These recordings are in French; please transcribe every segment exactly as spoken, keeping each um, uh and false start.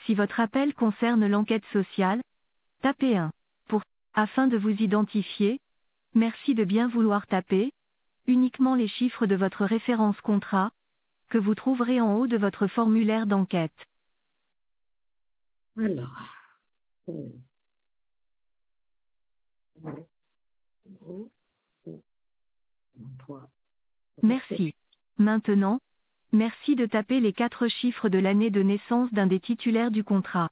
Si votre appel concerne l'enquête sociale, tapez un. Pour, afin de vous identifier, merci de bien vouloir taper, uniquement les chiffres de votre référence contrat, que vous trouverez en haut de votre formulaire d'enquête. Alors. euh, zéro, deux, trois, Merci. Maintenant, merci de taper les quatre chiffres de l'année de naissance d'un des titulaires du contrat.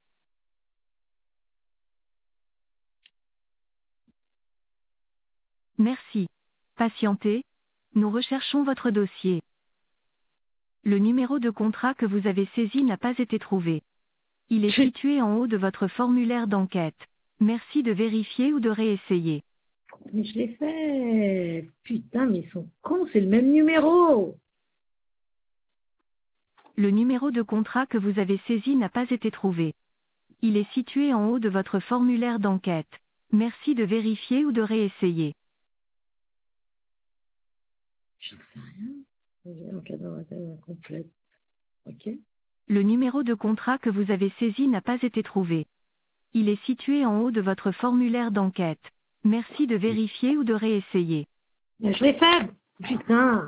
Merci. Patientez, nous recherchons votre dossier. Le numéro de contrat que vous avez saisi n'a pas été trouvé. Il est situé en haut de votre formulaire d'enquête. Merci de vérifier ou de réessayer. Mais je l'ai fait. Putain, mais ils sont cons, c'est le même numéro. Le numéro de contrat que vous avez saisi n'a pas été trouvé. Il est situé en haut de votre formulaire d'enquête. Merci de vérifier ou de réessayer. J'en sais rien. En cas de complète. Ok. Le numéro de contrat que vous avez saisi n'a pas été trouvé. Il est situé en haut de votre formulaire d'enquête. Merci de vérifier ou de réessayer. Mais je l'ai fait. Putain.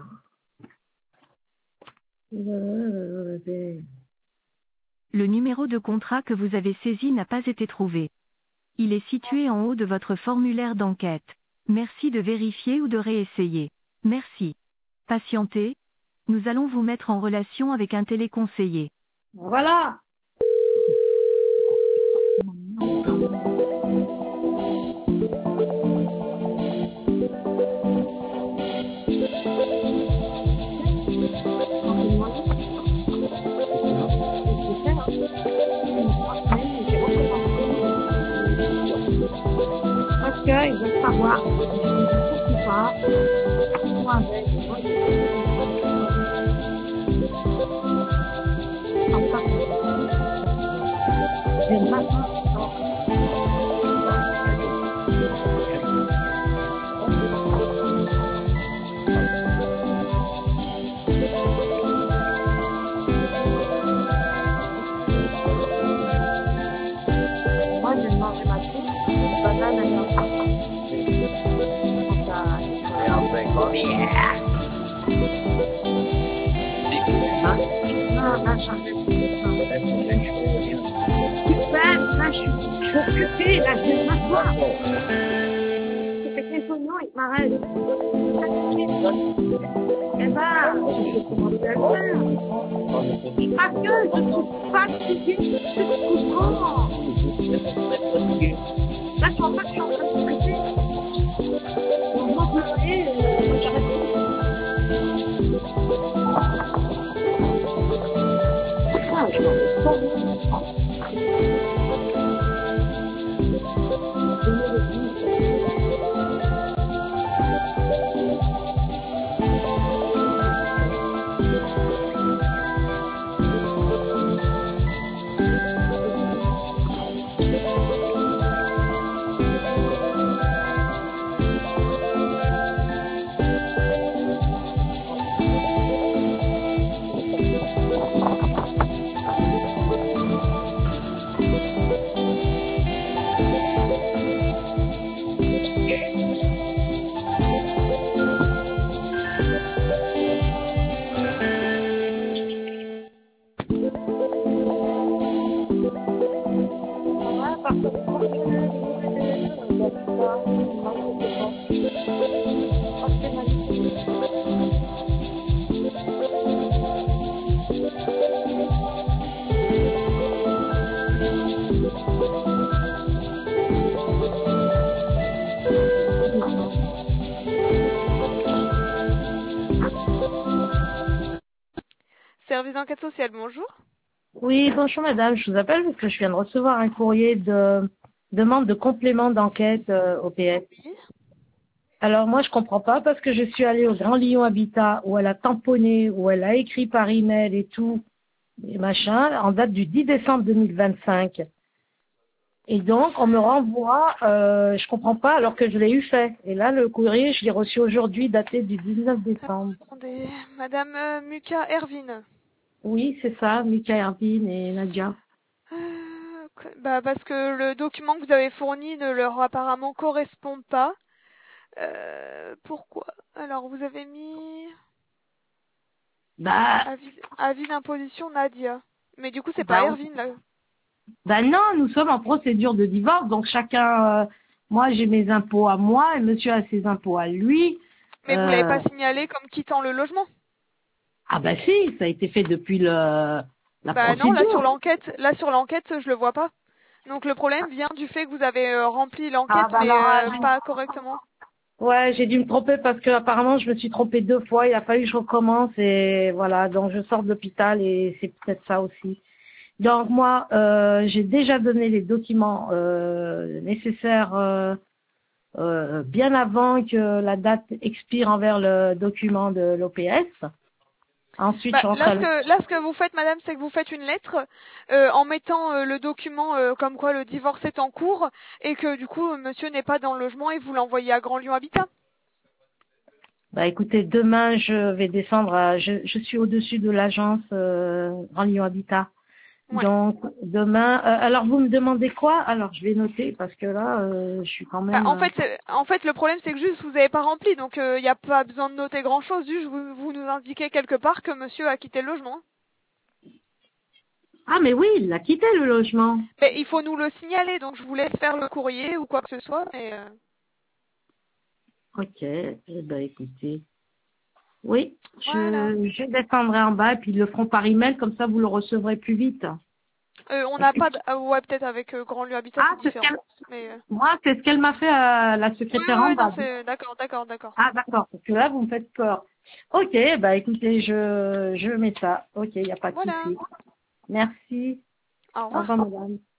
Euh, Le numéro de contrat que vous avez saisi n'a pas été trouvé. Il est situé en haut de votre formulaire d'enquête. Merci de vérifier ou de réessayer. Merci. Patientez. Nous allons vous mettre en relation avec un téléconseiller. Voilà. Parce qu'ils veulent savoir si je ne pas. Moi, avec, moi, je vais maintenant. Moi, je vais manger ma soupe, banane et un non, là, j'en ai super, là, je suis occupée, là, je vais m'asseoir. C'est quelqu'un de nous, il m'arrête. Eh ben, je commence à le faire. Parce que je trouve pas que c'est bien, je comprends. Là, je pense pas que je suis en train de stresser. Donc, moi, je sais, euh, j'arrête. Ah, je m'en vais pas. Service d'enquête sociale, bonjour. Oui, bonjour madame, je vous appelle parce que je viens de recevoir un courrier de demande de complément d'enquête euh, au P S. Oui. Alors moi je comprends pas parce que je suis allée au Grand Lyon Habitat où elle a tamponné, où elle a écrit par email et tout, et machin, en date du dix décembre deux mille vingt-cinq. Et donc on me renvoie, euh, je comprends pas alors que je l'ai eu fait. Et là le courrier je l'ai reçu aujourd'hui daté du dix-neuf décembre. Attendez, madame euh, Muka Ervin. Oui c'est ça, Mika Ervin et Nadia. Bah parce que le document que vous avez fourni ne leur apparemment correspond pas. Euh, pourquoi? Alors vous avez mis Bah, avis, avis d'imposition Nadia. Mais du coup c'est pas bah, Erwin là. bah non, nous sommes en procédure de divorce, donc chacun, euh, moi j'ai mes impôts à moi et monsieur a ses impôts à lui. Mais vous l'avez Euh, pas signalé comme quittant le logement? ah bah si, ça a été fait depuis le, la Bah non, là sur procédure. l'enquête, là sur l'enquête, je le vois pas. Donc le problème vient du fait que vous avez euh, rempli Ah l'enquête bah mais alors, euh, ah, pas correctement. ouais, j'ai dû me tromper parce que apparemment je me suis trompée deux fois. Il a fallu que je recommence et voilà. Donc je sors de l'hôpital et c'est peut-être ça aussi. Donc moi, euh, j'ai déjà donné les documents euh, nécessaires euh, euh, bien avant que la date expire envers le document de l'O P S. Ensuite, je Bah, suis rentrée là, à ce l'hôpital. que, là, ce que vous faites, madame, c'est que vous faites une lettre euh, en mettant euh, le document euh, comme quoi le divorce est en cours et que du coup, euh, monsieur n'est pas dans le logement et vous l'envoyez à Grand Lyon Habitat. Bah écoutez, demain je vais descendre. À, je, je suis au-dessus de l'agence euh, Grand Lyon Habitat. Ouais. Donc demain, euh, alors vous me demandez quoi? Alors je vais noter parce que là, euh, je suis quand Bah, même. en euh, fait, c'est- en fait, le problème, c'est que juste vous n'avez pas rempli, donc il n'y a pas besoin de noter grand-chose. Juste, vous, vous nous indiquez quelque part que monsieur a quitté le logement. Ah mais oui, il a quitté le logement. Mais il faut nous le signaler, donc je vous laisse faire le courrier ou quoi que ce soit. Mais euh, Ok, eh ben écoutez. Oui, voilà. je, je descendrai en bas et puis ils le feront par email, comme ça vous le recevrez plus vite. Euh, on n'a pas, de... ah, ouais, peut-être avec euh, Grand Lyon Habitat, Ah, c'est c'est ce différent. qu'elle, Mais euh, moi, c'est ce qu'elle m'a fait à la oui, secrétaire oui, en oui, non, bas. c'est d'accord, d'accord, d'accord. Ah, d'accord, parce que là, vous me faites peur. Ok, bah écoutez, je, je mets ça. Ok, il n'y a pas de Voilà. souci. Merci. Au Au revoir. revoir, madame.